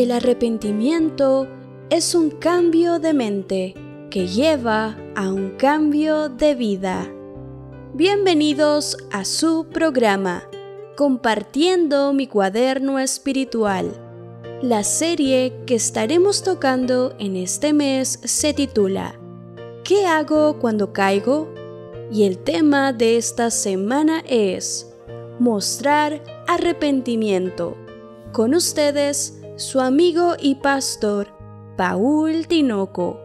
El arrepentimiento es un cambio de mente que lleva a un cambio de vida. Bienvenidos a su programa, Compartiendo mi cuaderno espiritual. La serie que estaremos tocando en este mes se titula ¿Qué hago cuando caigo? Y el tema de esta semana es mostrar arrepentimiento. Con ustedes, su amigo y pastor, Paul Tinoco.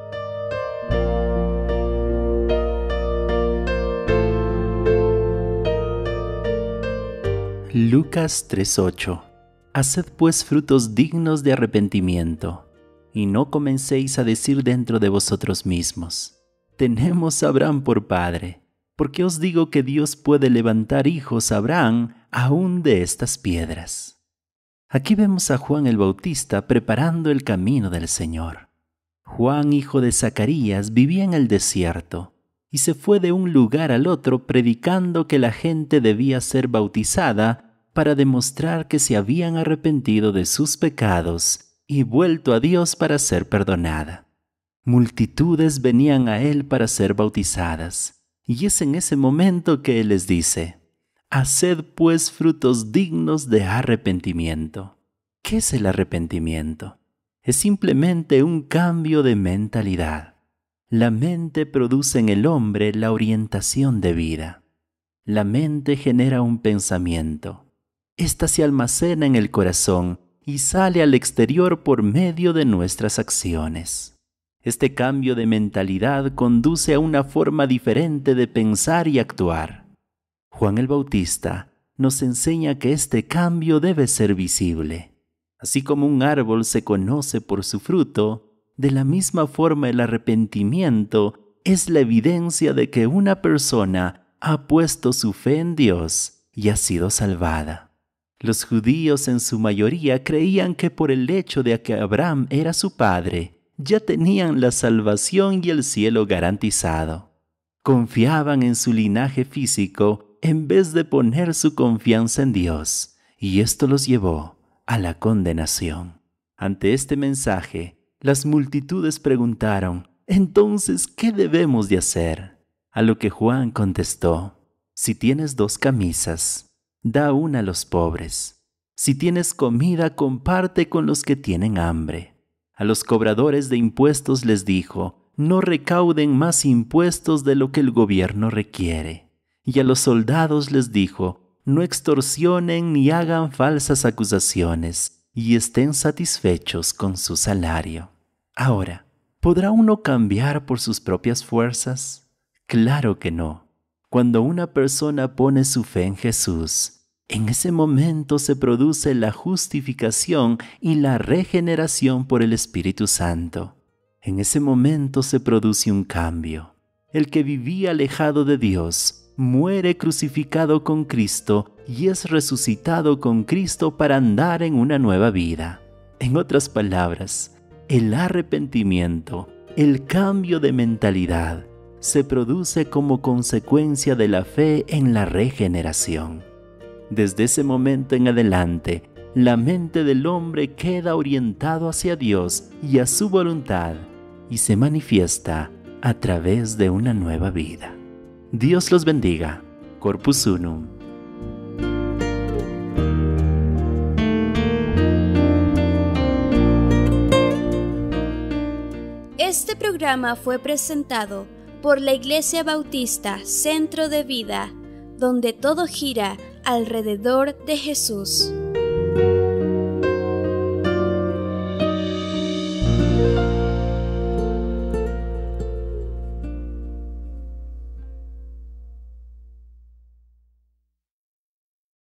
Lucas 3:8. Haced pues frutos dignos de arrepentimiento, y no comencéis a decir dentro de vosotros mismos: tenemos a Abraham por padre, porque os digo que Dios puede levantar hijos a Abraham aún de estas piedras. Aquí vemos a Juan el Bautista preparando el camino del Señor. Juan, hijo de Zacarías, vivía en el desierto y se fue de un lugar al otro predicando que la gente debía ser bautizada para demostrar que se habían arrepentido de sus pecados y vuelto a Dios para ser perdonada. Multitudes venían a él para ser bautizadas, y es en ese momento que él les dice: haced pues frutos dignos de arrepentimiento. ¿Qué es el arrepentimiento? Es simplemente un cambio de mentalidad. La mente produce en el hombre la orientación de vida. La mente genera un pensamiento. Esta se almacena en el corazón y sale al exterior por medio de nuestras acciones. Este cambio de mentalidad conduce a una forma diferente de pensar y actuar. Juan el Bautista nos enseña que este cambio debe ser visible. Así como un árbol se conoce por su fruto, de la misma forma el arrepentimiento es la evidencia de que una persona ha puesto su fe en Dios y ha sido salvada. Los judíos en su mayoría creían que por el hecho de que Abraham era su padre, ya tenían la salvación y el cielo garantizado. Confiaban en su linaje físico en vez de poner su confianza en Dios, y esto los llevó a la condenación. Ante este mensaje, las multitudes preguntaron: «Entonces, ¿qué debemos de hacer?». A lo que Juan contestó: «Si tienes 2 camisas, da una a los pobres. Si tienes comida, comparte con los que tienen hambre». A los cobradores de impuestos les dijo: «No recauden más impuestos de lo que el gobierno requiere». Y a los soldados les dijo: «No extorsionen ni hagan falsas acusaciones, y estén satisfechos con su salario». Ahora, ¿podrá uno cambiar por sus propias fuerzas? Claro que no. Cuando una persona pone su fe en Jesús, en ese momento se produce la justificación y la regeneración por el Espíritu Santo. En ese momento se produce un cambio. El que vivía alejado de Dios muere crucificado con Cristo y es resucitado con Cristo para andar en una nueva vida. En otras palabras, el arrepentimiento, el cambio de mentalidad, se produce como consecuencia de la fe en la regeneración. Desde ese momento en adelante, la mente del hombre queda orientado hacia Dios y a su voluntad y se manifiesta a través de una nueva vida. Dios los bendiga. Corpus Unum. Este programa fue presentado por la Iglesia Bautista Centro de Vida, donde todo gira alrededor de Jesús.